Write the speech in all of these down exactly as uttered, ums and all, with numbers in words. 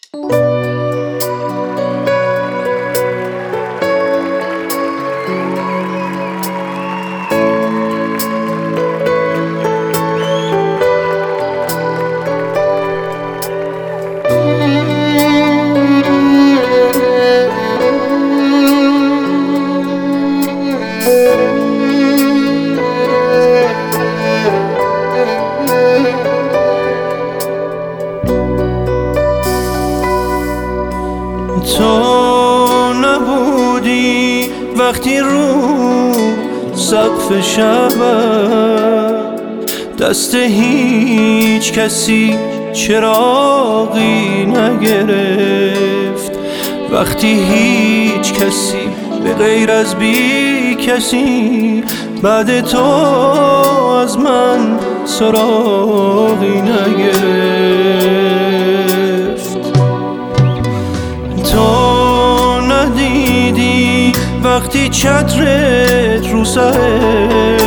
تو نبودی وقتی رو سقف شبم دست هیچ کسی چراغی نگرفت، وقتی هیچ کسی به غیر از بی کسی بعد تو از من سراغی نگرفت. تو ندیدی وقتی چترت رو سره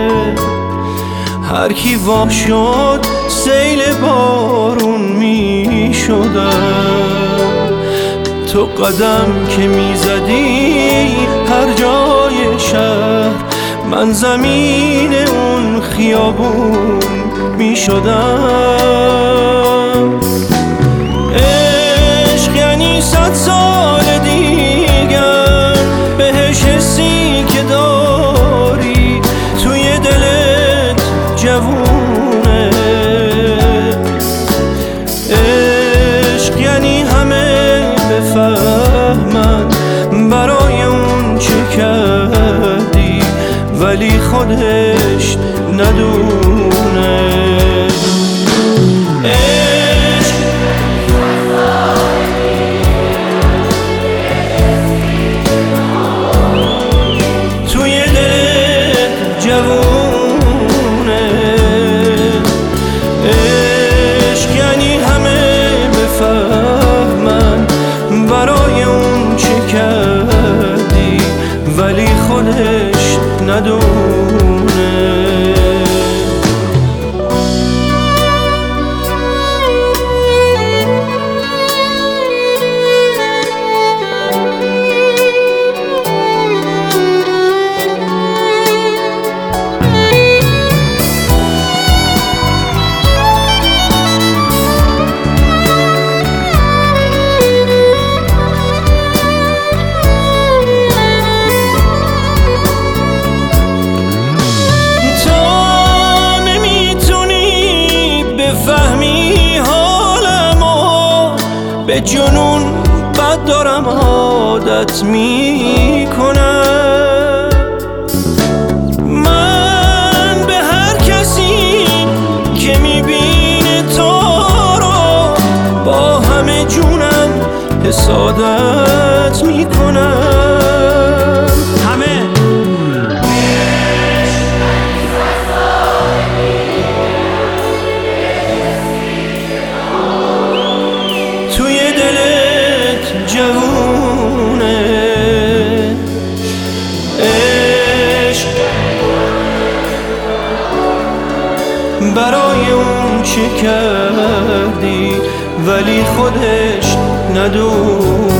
هر کی وا شد سیل بارون می شدم، تو قدم که می زدی هر جای شهر من زمین اون خیابون می شدم. عشق یعنی صد سال دیگر بهش حسی که داری توی دلت جوونه. عشق یعنی همه بفهمن برای اون چه کردی ولی خودش ندونه. عشق یعنی همه بفهمن برای اون چه کردی ولی خودش ندونه. به جنون بد دارم عادت میکنم، من به هر کسی که میبینه تو رو با همه جونم حسادت میکنم. همه توی دلت جوونه. عشق برای اون چه کردی ولی خودش ندونه.